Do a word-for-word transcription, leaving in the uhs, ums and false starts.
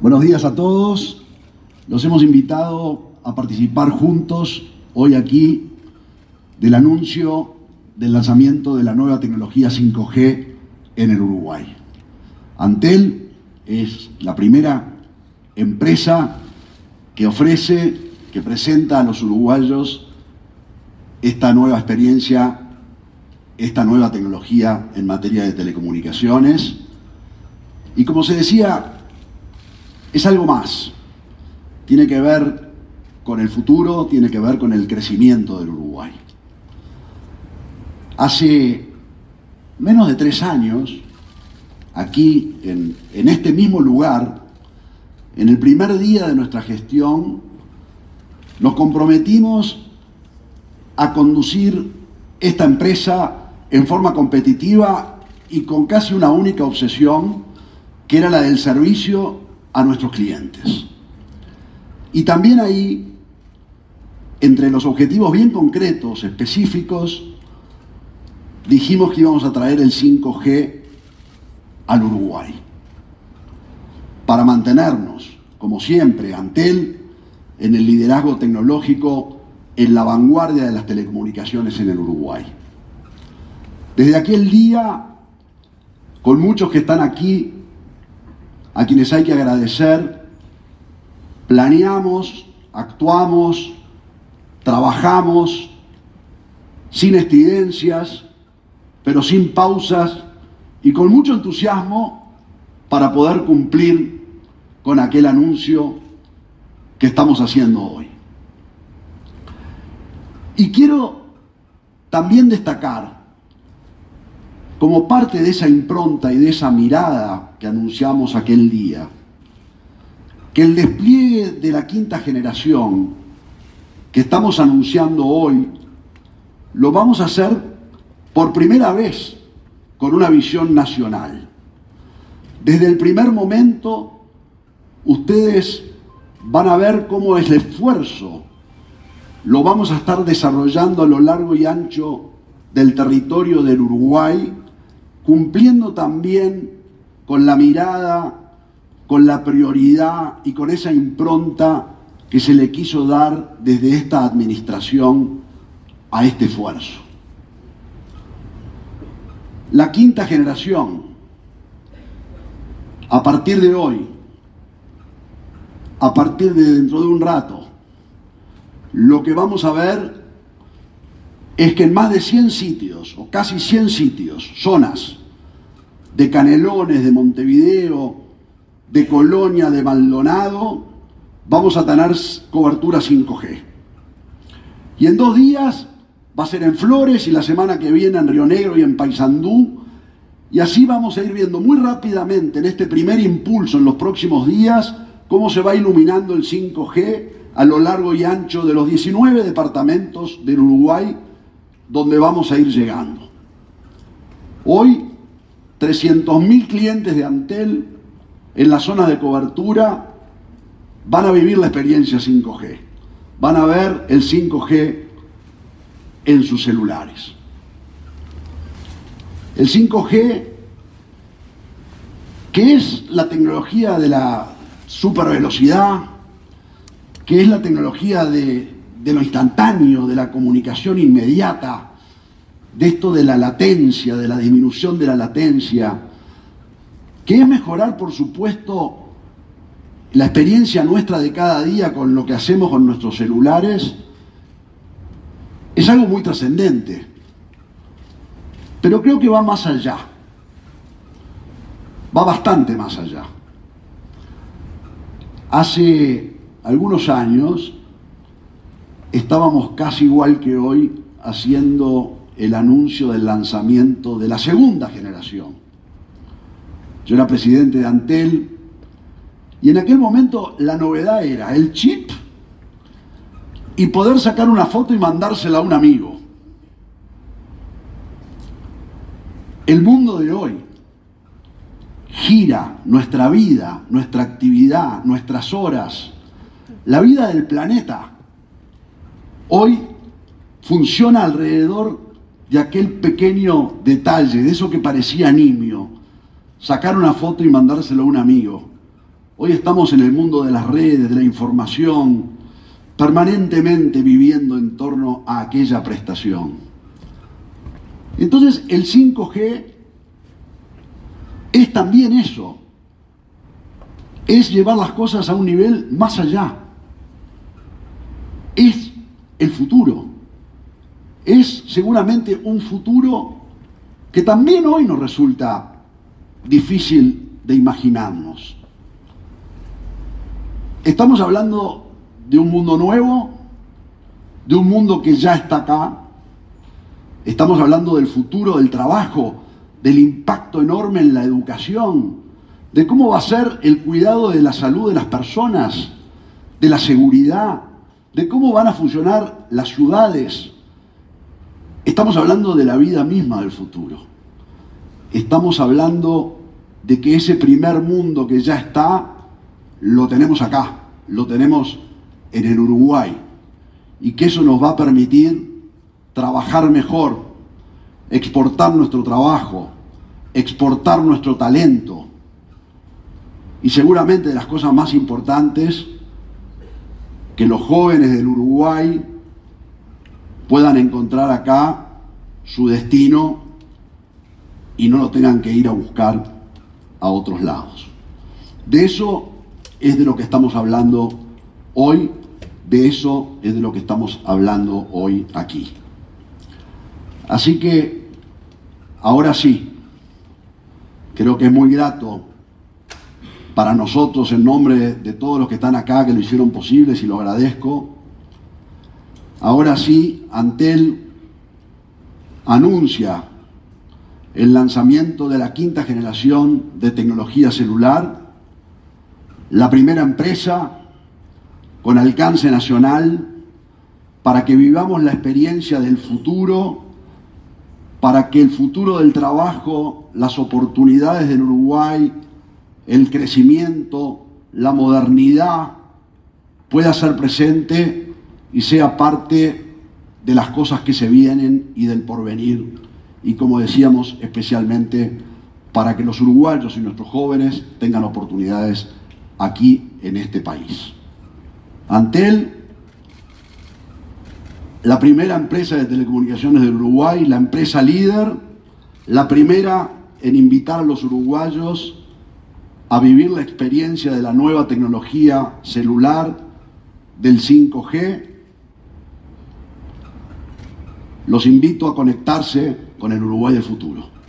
Buenos días a todos. Los hemos invitado a participar juntos hoy aquí del anuncio del lanzamiento de la nueva tecnología cinco G en el Uruguay. Antel es la primera empresa que ofrece, que presenta a los uruguayos esta nueva experiencia, esta nueva tecnología en materia de telecomunicaciones. Y como se decía, es algo más. Tiene que ver con el futuro, tiene que ver con el crecimiento del Uruguay. Hace menos de tres años, aquí en, en este mismo lugar, en el primer día de nuestra gestión, nos comprometimos a conducir esta empresa en forma competitiva y con casi una única obsesión, que era la del servicio a nuestros clientes. Y también ahí, entre los objetivos bien concretos, específicos, dijimos que íbamos a traer el cinco G al Uruguay, para mantenernos, como siempre, Antel, en el liderazgo tecnológico, en la vanguardia de las telecomunicaciones en el Uruguay. Desde aquel día, con muchos que están aquí, a quienes hay que agradecer, planeamos, actuamos, trabajamos, sin estridencias, pero sin pausas y con mucho entusiasmo para poder cumplir con aquel anuncio que estamos haciendo hoy. Y quiero también destacar, como parte de esa impronta y de esa mirada que anunciamos aquel día, que el despliegue de la quinta generación que estamos anunciando hoy, lo vamos a hacer por primera vez con una visión nacional. Desde el primer momento, ustedes van a ver cómo el esfuerzo lo vamos a estar desarrollando a lo largo y ancho del territorio del Uruguay, cumpliendo también con la mirada, con la prioridad y con esa impronta que se le quiso dar desde esta administración a este esfuerzo. La quinta generación, a partir de hoy, a partir de dentro de un rato, lo que vamos a ver es que en más de cien sitios, o casi cien sitios, zonas de Canelones, de Montevideo, de Colonia, de Maldonado, vamos a tener cobertura cinco G. Y en dos días va a ser en Flores y la semana que viene en Río Negro y en Paysandú. Y así vamos a ir viendo muy rápidamente en este primer impulso en los próximos días cómo se va iluminando el cinco G a lo largo y ancho de los diecinueve departamentos del Uruguay donde vamos a ir llegando. Hoy, trescientos mil clientes de Antel en la zona de cobertura van a vivir la experiencia cinco G. Van a ver el cinco G en sus celulares. El cinco G, que es la tecnología de la supervelocidad, que es la tecnología de, de lo instantáneo, de la comunicación inmediata, de esto de la latencia, de la disminución de la latencia, que es mejorar, por supuesto, la experiencia nuestra de cada día con lo que hacemos con nuestros celulares, es algo muy trascendente. Pero creo que va más allá. Va bastante más allá. Hace algunos años estábamos casi igual que hoy haciendo el anuncio del lanzamiento de la segunda generación. Yo era presidente de Antel y en aquel momento la novedad era el chip y poder sacar una foto y mandársela a un amigo. El mundo de hoy gira nuestra vida, nuestra actividad, nuestras horas, la vida del planeta. Hoy funciona alrededor de aquel pequeño detalle, de eso que parecía nimio, sacar una foto y mandárselo a un amigo. Hoy estamos en el mundo de las redes, de la información, permanentemente viviendo en torno a aquella prestación. Entonces, el cinco G es también eso, es llevar las cosas a un nivel más allá, es el futuro, es seguramente un futuro que también hoy nos resulta difícil de imaginarnos. Estamos hablando de un mundo nuevo, de un mundo que ya está acá. Estamos hablando del futuro del trabajo, del impacto enorme en la educación, de cómo va a ser el cuidado de la salud de las personas, de la seguridad, de cómo van a funcionar las ciudades. Estamos hablando de la vida misma del futuro. Estamos hablando de que ese primer mundo que ya está, lo tenemos acá, lo tenemos en el Uruguay, y que eso nos va a permitir trabajar mejor, exportar nuestro trabajo, exportar nuestro talento, y seguramente de las cosas más importantes, que los jóvenes del Uruguay puedan encontrar acá su destino y no lo tengan que ir a buscar a otros lados. De eso es de lo que estamos hablando hoy, de eso es de lo que estamos hablando hoy aquí. Así que, ahora sí, creo que es muy grato para nosotros, en nombre de todos los que están acá, que lo hicieron posible, y lo agradezco. Ahora sí, Antel anuncia el lanzamiento de la quinta generación de tecnología celular, la primera empresa con alcance nacional para que vivamos la experiencia del futuro, para que el futuro del trabajo, las oportunidades del Uruguay, el crecimiento, la modernidad pueda ser presente y sea parte de las cosas que se vienen y del porvenir. Y como decíamos, especialmente para que los uruguayos y nuestros jóvenes tengan oportunidades aquí en este país. Antel, la primera empresa de telecomunicaciones del Uruguay, la empresa líder, la primera en invitar a los uruguayos a vivir la experiencia de la nueva tecnología celular, del cinco G. Los invito a conectarse con el Uruguay del futuro.